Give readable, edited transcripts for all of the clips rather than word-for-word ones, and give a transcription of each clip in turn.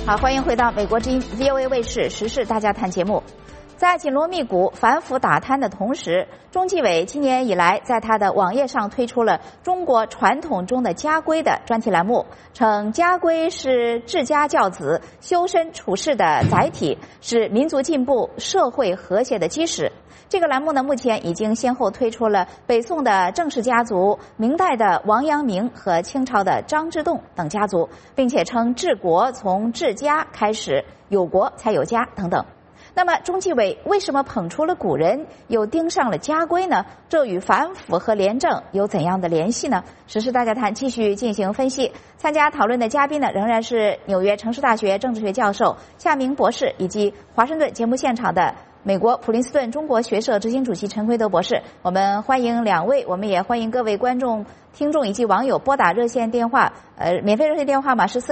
好，欢迎回到美国之音 VOA 卫视时事大家谈节目。在紧锣密鼓、反腐打贪的同时，中纪委今年以来在他的网页上推出了中国传统中的家规的专题栏目，称家规是治家教子、修身处世的载体，是民族进步、社会和谐的基石。这个栏目呢，目前已经先后推出了北宋的郑氏家族、明代的王阳明和清朝的张之洞等家族，并且称治国从治家开始，有国才有家等等。那么中纪委为什么捧出了古人，又盯上了家规呢？这与反腐和廉政有怎样的联系呢？时事大家谈继续进行分析。参加讨论的嘉宾呢，仍然是纽约城市大学政治学教授夏明博士，以及华盛顿节目现场的美国普林斯顿中国学社执行主席陈奎德博士。我们欢迎两位，我们也欢迎各位观众、听众以及网友拨打热线电话，免费热线电话码是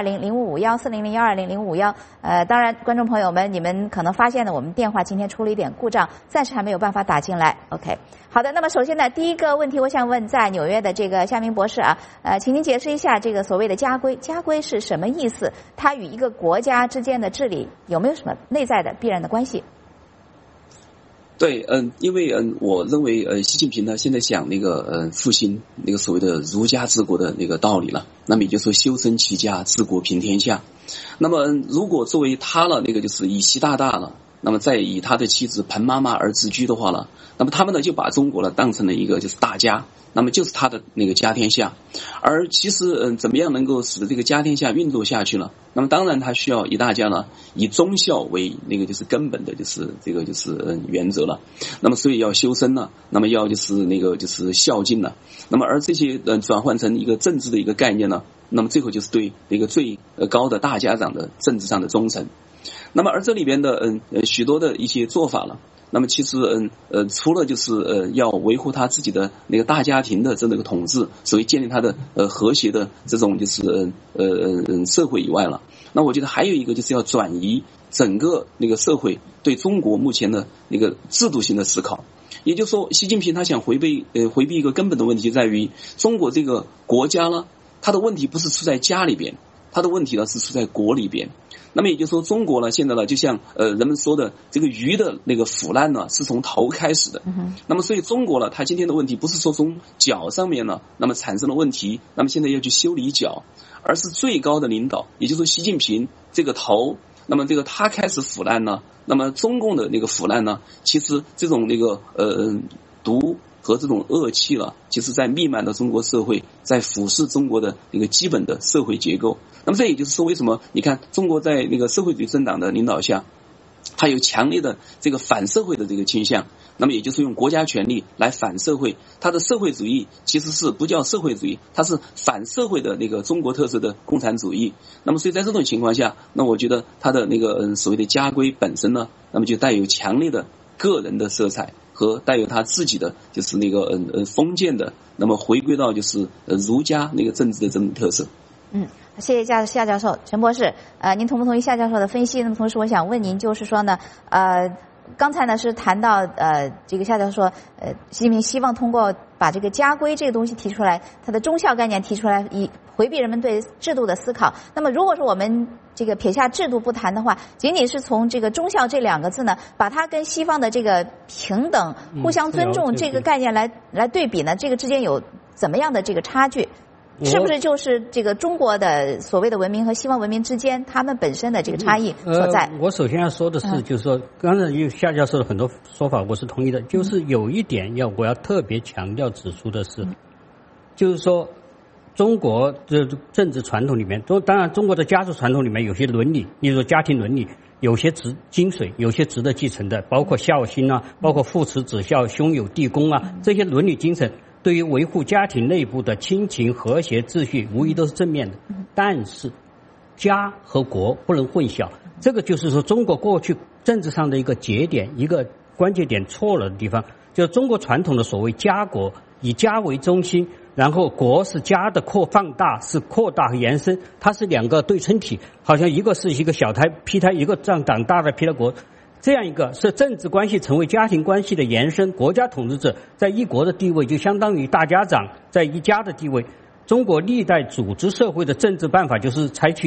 400-120-0551，400-120-0551。当然，观众朋友们，你们可能发现呢，我们电话今天出了一点故障，暂时还没有办法打进来。OK， 好的。那么首先呢，第一个问题，我想问在纽约的这个夏明博士啊，请您解释一下这个所谓的家规，家规是什么意思？它与一个国家之间的治理有没有什么内在的必然的关系？ 对，因为我认为习近平呢现在想那个复兴那个所谓的儒家治国的那个道理了，那么也就是说修身齐家治国平天下。那么如果作为他了那个就是以习大大了，那么再以他的妻子彭妈妈而自居的话了，那么他们呢就把中国呢当成了一个就是大家，那么就是他的那个家天下。而其实怎么样能够使得这个家天下运作下去呢？那么当然他需要一大家呢以忠孝为那个就是根本的就是这个就是原则了。那么所以要修身呢，那么要就是那个就是孝敬了。那么而这些转换成一个政治的一个概念呢，那么最后就是对一个最高的大家长的政治上的忠诚。那么而这里边的许多的一些做法了，那么其实除了就是要维护他自己的那个大家庭的这个统治，所以建立他的和谐的这种就是社会以外了，那我觉得还有一个就是要转移整个那个社会对中国目前的那个制度性的思考。也就是说，习近平他想回避一个根本的问题，在于中国这个国家呢，它的问题不是出在家里边，它的问题呢是出在国里边。那么也就是说，中国呢现在呢就像人们说的这个鱼的那个腐烂呢是从头开始的。那么所以中国呢，它今天的问题不是说从脚上面呢那么产生了问题，那么现在要去修理脚，而是最高的领导，也就是说习近平这个头，那么这个他开始腐烂呢，那么中共的那个腐烂呢，其实这种那个毒和这种恶气了，其实在弥漫的中国社会，在腐蚀中国的那个基本的社会结构。那么这也就是说，为什么你看中国在那个社会主义政党的领导下，它有强烈的这个反社会的这个倾向，那么也就是用国家权力来反社会。它的社会主义其实是不叫社会主义，它是反社会的那个中国特色的共产主义。那么所以在这种情况下，那我觉得它的那个所谓的家规本身呢，那么就带有强烈的个人的色彩和带有他自己的就是那个封建的，那么回归到就是儒家那个政治的这种特色。 谢谢夏教授。陈博士，您同不同意夏教授的分析？那么同时我想问您，就是说呢，刚才呢是谈到这个夏教授说，习近平希望通过把这个家规这个东西提出来，它的忠孝概念提出来，以回避人们对制度的思考。那么如果说我们这个撇下制度不谈的话，仅仅是从这个忠孝这两个字呢，把它跟西方的这个平等、互相尊重这个概念来对比呢，这个之间有怎么样的这个差距？是不是就是这个中国的所谓的文明和西方文明之间他们本身的这个差异所在？ 我首先要说的是，就是说刚才夏教授的很多说法我是同意的，就是有一点我要特别强调指出的是，就是说中国的政治传统里面，当然中国的家族传统里面有些伦理，例如说家庭伦理，有些精髓，有些值得继承的，包括孝心啊，包括父慈子孝、兄友弟恭啊，这些伦理精神对于维护家庭内部的亲情和谐秩序无疑都是正面的。但是家和国不能混淆，这个就是说中国过去政治上的一个节点，一个关键点错了的地方，就是中国传统的所谓家国，以家为中心，然后国是家的放大，是扩大和延伸，它是两个对称体，好像一个是一个小胎胚胎，一个长大的胚胎国，这样一个是政治关系成为家庭关系的延伸，国家统治者在一国的地位就相当于大家长在一家的地位。中国历代组织社会的政治办法就是采取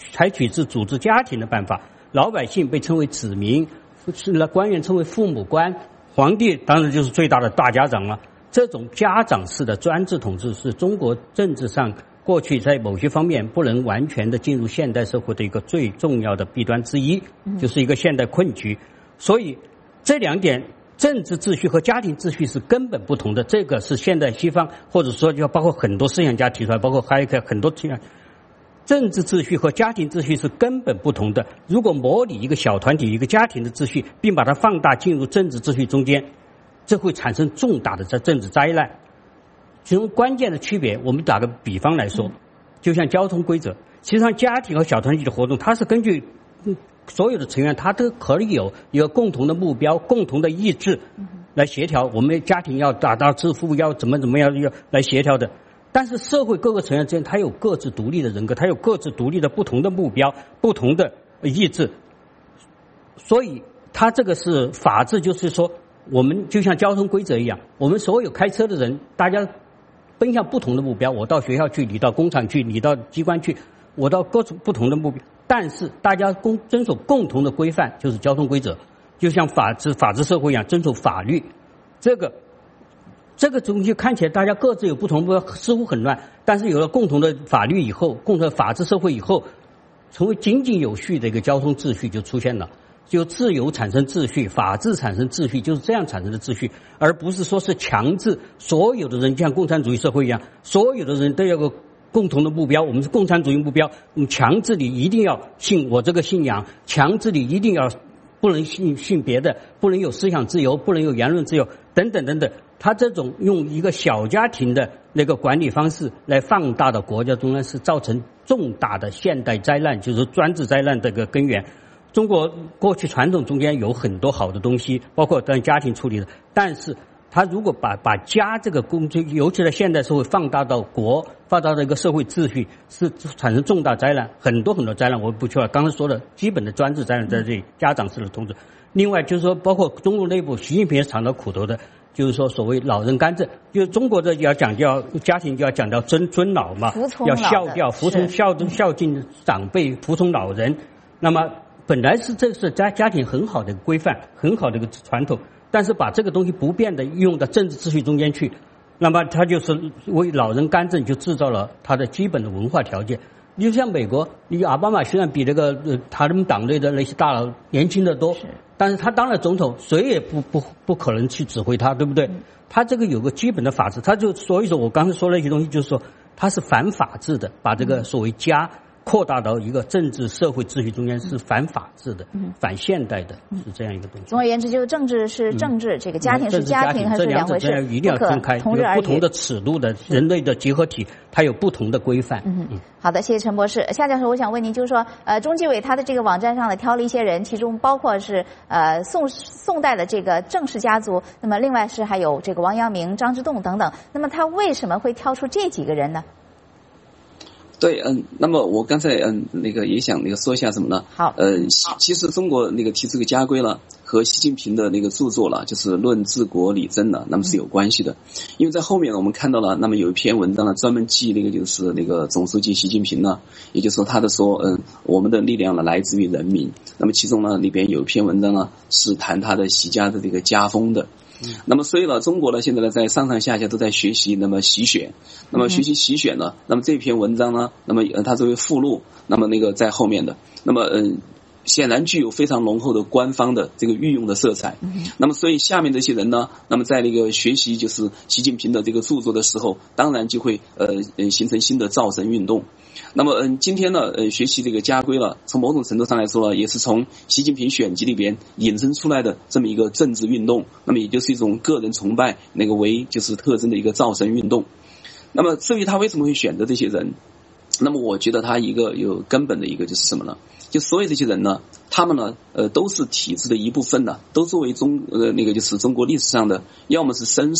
采取是组织家庭的办法，老百姓被称为子民，官员称为父母官，皇帝当然就是最大的大家长了。这种家长式的专制统治是中国政治上过去在某些方面不能完全的进入现代社会的一个最重要的弊端之一，就是一个现代困局。所以这两点，政治秩序和家庭秩序是根本不同的。这个是现代西方或者说就包括很多思想家提出来，包括还有很多政治秩序和家庭秩序是根本不同的。如果模拟一个小团体一个家庭的秩序，并把它放大进入政治秩序中间，这会产生重大的政治灾难。其中关键的区别，我们打个比方来说，就像交通规则，实际上家庭和小团体的活动，它是根据所有的成员，他都可以有一个共同的目标、共同的意志来协调。我们家庭要达到致富，要怎么样要来协调的。但是社会各个成员之间，他有各自独立的人格，他有各自独立的不同的目标、不同的意志。所以，他这个是法治，就是说，我们就像交通规则一样，我们所有开车的人，大家奔向不同的目标。我到学校去，你到工厂去，你到机关去，我到各种不同的目标。但是大家遵守共同的规范，就是交通规则，就像法治社会一样，遵守法律。这个东西看起来大家各自有不同的，似乎很乱，但是有了共同的法律以后，共同的法治社会以后，成为井井有序的一个交通秩序就出现了。就自由产生秩序，法治产生秩序，就是这样产生的秩序，而不是说是强制所有的人，就像共产主义社会一样，所有的人都要有个共同的目标。我们是共产主义目标，我们强制你一定要信我这个信仰，强制你一定要不能信别的，不能有思想自由，不能有言论自由，等等等等。他这种用一个小家庭的那个管理方式来放大的国家中央，是造成重大的现代灾难，就是专制灾难这个根源。中国过去传统中间有很多好的东西，包括当家庭处理的，但是他如果把家这个工具，尤其在现代社会放大到放大到一个社会秩序，是产生重大灾难，很多灾难我不去了。刚才说的基本的专制灾难在这里，家长式的统治。另外就是说，包括中国内部，习近平也尝到苦头的，就是说所谓老人干政，就是中国的要讲究家庭就要讲到尊老嘛，要孝调，服从孝敬长辈，服从老人。那么本来这是家庭很好的规范，很好的一个传统，但是把这个东西不变的用到政治秩序中间去，那么他就是为老人干政，就制造了他的基本的文化条件。你就像美国，奥巴马虽然比那个他们党内的那些大佬年轻的多，但是他当了总统，谁也不可能去指挥他，对不对？他这个有个基本的法治，他就所以说我刚才说那些东西，就是说他是反法治的，把这个所谓家扩大到一个政治社会秩序中间，是反法治的，反现代的，是这样一个东西。 总而言之，就是政治是政治，这个家庭是家庭，还是两回事， 一定要分开，有不同的尺度的人类的结合体，它有不同的规范。 好的，谢谢陈博士。夏教授，我想问您，就是说，中纪委他的这个网站上呢，挑了一些人，其中包括是宋代的这个郑氏家族，那么另外是还有这个王阳明、张之洞等等。那么他为什么会挑出这几个人呢？ 对，那么我刚才也想说一下什么呢？ 好， 其实中国提这个家规了，和习近平的著作了，就是《论治国理政》了，那么是有关系的。因为在后面我们看到了，那么有一篇文章呢，专门记就是总书记习近平呢，也就是说他的说，我们的力量呢来自于人民。那么其中呢里边有一篇文章呢是谈他的习家的这个家风的。那么所以呢，中国呢现在呢在上上下下都在学习习选，那么学习习选呢，那么这篇文章呢，那么它作为附录，那么在后面的，那么显然具有非常浓厚的官方的这个御用的色彩。那么所以下面这些人呢，那么在学习就是习近平的这个著作的时候，当然就会形成新的造神运动。那么今天呢学习这个家规了，从某种程度上来说呢，也是从习近平选集里边引申出来的这么一个政治运动，那么也就是一种个人崇拜为就是特征的一个造神运动。那么至于他为什么会选择这些人，那么我觉得他一个有根本的一个就是什么呢？就所有这些人呢，他们呢都是体制的一部分呢，都作为就是中国历史上的要么是绅士，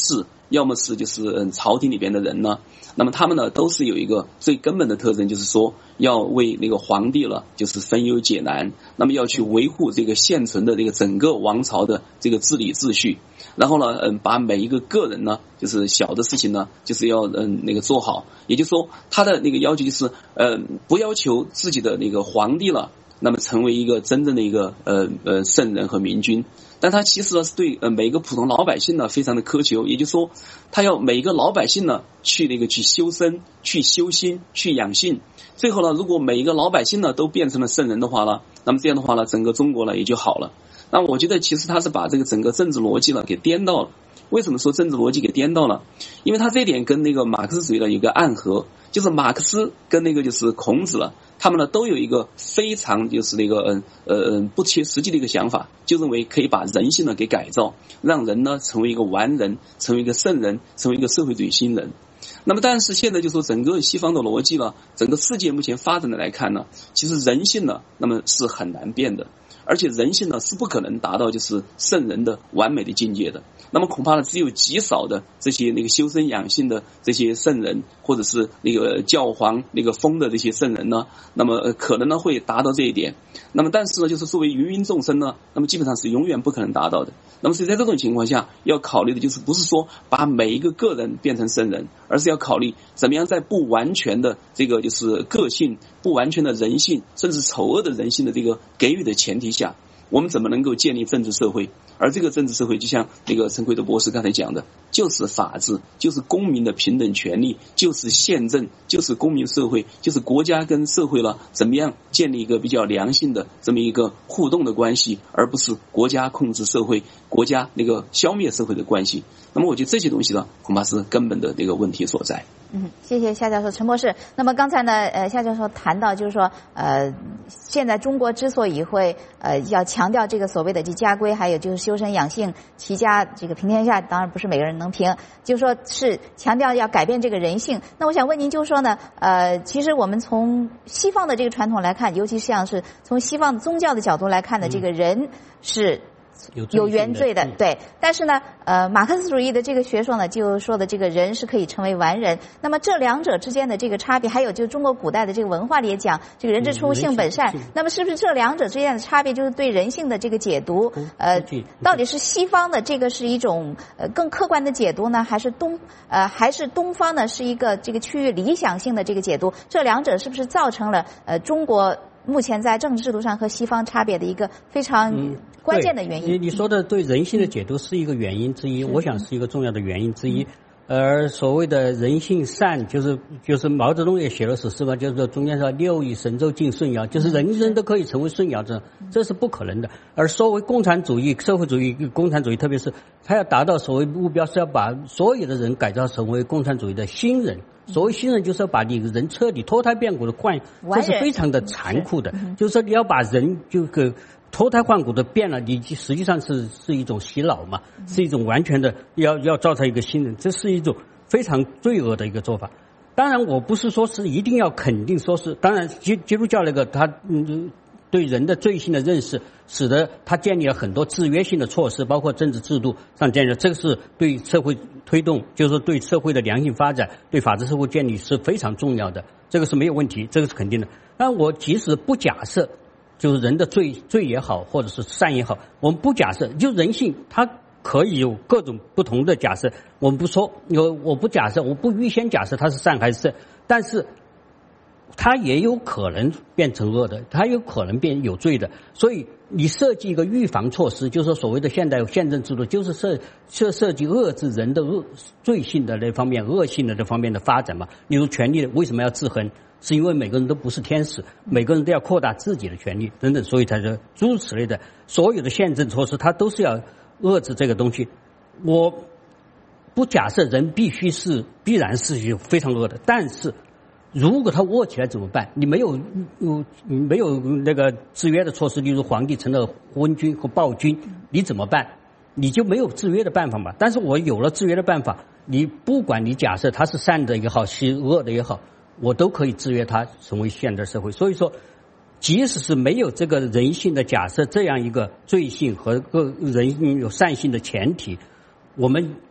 要么是就是朝廷里边的人呢，那么他们呢都是有一个最根本的特征，就是说要为那个皇帝了就是分忧解难，那么要去维护这个现存的这个整个王朝的这个治理秩序，然后呢把每一个个人呢就是小的事情呢就是要那个做好，也就是说他的那个要求就是不要求自己的那个皇帝了那么成为一个真正的一个圣人和明君，但他其实呢是对每个普通老百姓呢非常的苛求，也就是说他要每一个老百姓呢去修身、去修心、去养性，最后呢如果每一个老百姓呢都变成了圣人的话呢，那么这样的话呢整个中国呢也就好了。那我觉得其实他是把这个整个政治逻辑呢给颠倒了。为什么说政治逻辑给颠倒了？因为他这一点跟那个马克思主义呢有个暗合，就是马克思跟那个就是孔子了，他们呢都有一个非常就是那个不切实际的一个想法，就认为可以把人性呢给改造，让人呢成为一个完人，成为一个圣人，成为一个社会主义新人。那么但是现在就说整个西方的逻辑了，整个世界目前发展的来看呢，其实人性呢那么是很难变的，而且人性呢是不可能达到就是圣人的完美的境界的，那么恐怕呢只有极少的这些那个修身养性的这些圣人，或者是那个教皇那个封的这些圣人呢，那么可能呢会达到这一点，那么但是呢就是作为芸芸众生呢，那么基本上是永远不可能达到的。那么所以在这种情况下要考虑的就是不是说把每一个个人变成圣人，而是要考虑怎么样在不完全的这个就是个性、不完全的人性甚至丑恶的人性的这个给予的前提下，我们怎么能够建立政治社会。而这个政治社会就像那个陈奎德博士刚才讲的，就是法治，就是公民的平等权利，就是宪政，就是公民社会，就是国家跟社会了怎么样建立一个比较良性的这么一个互动的关系，而不是国家控制社会，国家那个消灭社会的关系。那么我觉得这些东西呢恐怕是根本的这个问题所在。 谢谢夏教授。陈博士，那么刚才呢夏教授谈到就是说现在中国之所以会要强调这个所谓的这家规，还有就是修身养性、齐家这个平天下，当然不是每个人能平，就是说是强调要改变这个人性。那我想问您，就是说呢其实我们从西方的这个传统来看，尤其像是从西方宗教的角度来看的，这个人是有原罪的，对。但是呢马克思主义的这个学说呢就说的这个人是可以成为完人。那么这两者之间的这个差别，还有就中国古代的这个文化里也讲这个人之初性本善，那么是不是这两者之间的差别就是对人性的这个解读到底是西方的这个是一种更客观的解读呢，还是东方呢是一个这个趋于理想性的这个解读？这两者是不是造成了中国目前在政治制度上和西方差别的一个非常关键的原因？ 你说的对人性的解读是一个原因之一，我想是一个重要的原因之一。而所谓的人性善，就是毛泽东也写了史诗嘛，就是说中间说六艺神州尽舜尧，就是人人都可以成为舜尧，这是不可能的。而所谓共产主义、社会主义、共产主义，特别是他要达到所谓目标，是要把所有的人改造成为共产主义的新人。所谓新人，就是要把你人彻底脱胎变骨的换，这是非常的残酷的。就是说你要把人就脱胎换骨的变了，你实际上是一种洗脑嘛，是一种完全的要造成一个新人，这是一种非常罪恶的一个做法。当然我不是说是一定要肯定说是，当然基督教那个他对人的罪性的认识，使得他建立了很多制约性的措施，包括政治制度上建立，这个是对社会推动，就是对社会的良性发展、对法治社会建立是非常重要的，这个是没有问题，这个是肯定的。但我即使不假设就是人的罪也好，或者是善也好，我们不假设，就人性它可以有各种不同的假设，我们不说，我不假设，我不预先假设它是善还是善，但是它也有可能变成恶的，它有可能变有罪的。所以你设计一个预防措施，就是说所谓的现代宪政制度，就是设计遏制人的罪性的那方面、恶性的这方面的发展嘛。例如权利为什么要制衡，是因为每个人都不是天使，每个人都要扩大自己的权利等等，所以才是诸如此类的所有的宪政措施，它都是要遏制这个东西。我不假设人必然是非常恶的，但是如果他恶起来怎么办？你没有那个制约的措施，例如皇帝成了昏君和暴君，你怎么办？你就没有制约的办法嘛。但是我有了制约的办法，你不管你假设他是善的也好，是恶的也好，我都可以制约他成为现代社会。所以说即使是没有这个人性的假设，这样一个罪性和人有善性的前提，我们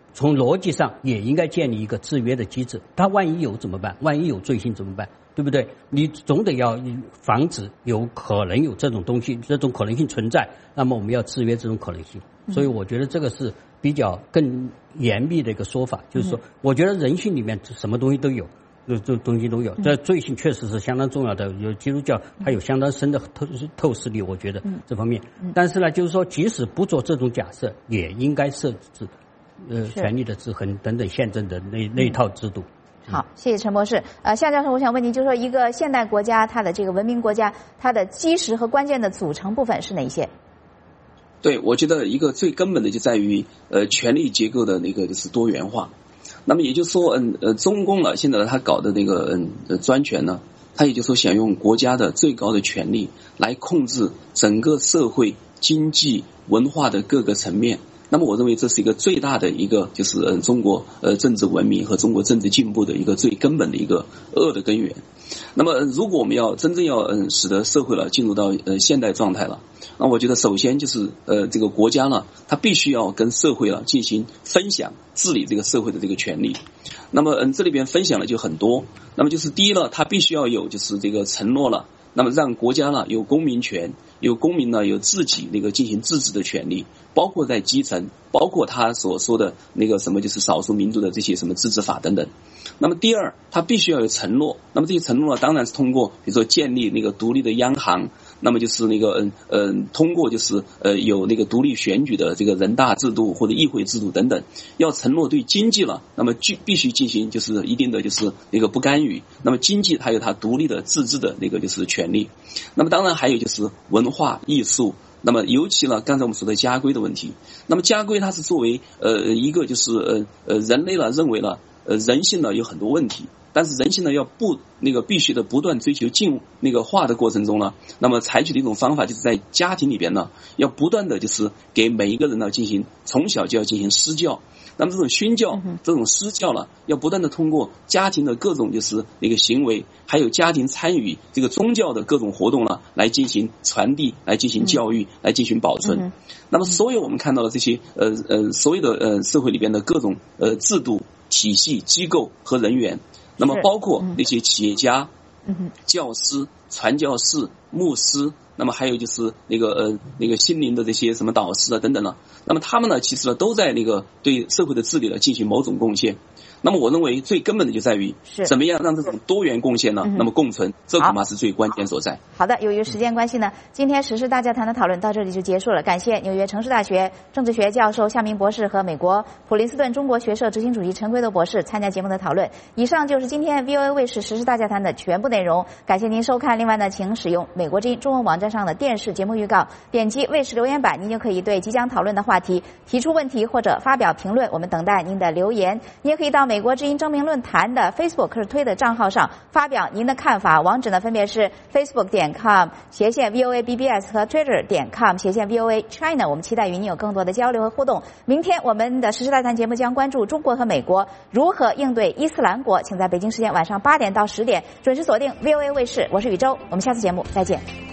从逻辑上也应该建立一个制约的机制。它万一有怎么办？万一有罪行怎么办？对不对？你总得要防止有可能有这种东西，这种可能性存在，那么我们要制约这种可能性。所以我觉得这个是比较更严密的一个说法，就是说，我觉得人性里面什么东西都有。这东西都有，这罪行确实是相当重要的。有基督教，它有相当深的透视力，我觉得这方面。但是呢，就是说，即使不做这种假设，也应该设置权力的制衡等等宪政的那一套制度。 好，谢谢陈博士。夏教授，我想问您，就是说一个现代国家，它的这个文明国家，它的基石和关键的组成部分是哪些？ 对，我觉得一个最根本的就在于权力结构的那个就是多元化。那么也就是说，中共呢，现在他搞的那个专权呢，他也就是说想用国家的最高的权力来控制整个社会、经济、文化的各个层面。那么我认为这是一个最大的一个就是中国政治文明和中国政治进步的一个最根本的一个恶的根源。那么如果我们要真正要使得社会了进入到现代状态了，那我觉得首先就是这个国家呢，它必须要跟社会了进行分享治理这个社会的这个权利。那么这里边分享了就很多。那么就是第一呢，它必须要有就是这个承诺了，那么让国家呢有公民权，有公民呢有自己那个进行自治的权利，包括在基层，包括他所说的那个什么就是少数民族的这些什么自治法等等。那么第二，他必须要有承诺。那么这些承诺呢，当然是通过比如说建立那个独立的央行，那么就是那个通过就是有那个独立选举的这个人大制度或者议会制度等等，要承诺对经济了，那么必须进行就是一定的就是那个不干预。那么经济它有它独立的自治的那个就是权利。那么当然还有就是文化艺术。那么尤其呢，刚才我们说的家规的问题。那么家规它是作为一个就是人类呢认为了人性呢有很多问题，但是人性呢要必须的不断追求进化的过程中呢，那么采取的一种方法就是在家庭里边呢，要不断的就是给每一个人呢从小就要进行施教。那么这种熏教、这种施教呢，要不断的通过家庭的各种就是那个行为，还有家庭参与这个宗教的各种活动呢，来进行传递，来进行教育，来进行保存。那么所有我们看到的这些所有的社会里边的各种制度、体系、机构和人员，那么包括那些企业家、教师、传教士、牧师，那么还有就是那个心灵的这些什么导师啊等等呢，那么他们呢其实呢都在那个对社会的治理呢进行某种贡献。那么我认为最根本的就在于怎么样让这种多元贡献呢那么共存，这恐怕是最关键所在。 好的，由于时间关系呢，今天时事大家谈的讨论到这里就结束了。感谢纽约城市大学政治学教授夏明博士和美国普林斯顿中国学社执行主席陈圭斗博士参加节目的讨论。以上就是今天 VOA 卫视时事大家谈的全部内容，感谢您收看。另外呢，请使用美国之音中文网站上的电视节目预告，点击卫视留言板，您就可以对即将讨论的话题提出问题或者发表评论，我们等待您的留言。你也可以到美国之音争鸣论坛的 Facebook 或者推的账号上发表您的看法，网址呢分别是 facebook.com/VOA-BBS 和 Twitter.com/VOA China。我们期待与您有更多的交流和互动。明天我们的时事大谈节目将关注中国和美国如何应对伊斯兰国，请在北京时间晚上8点到10点准时锁定 VOA 卫视。我是宇宙，我们下次节目再见。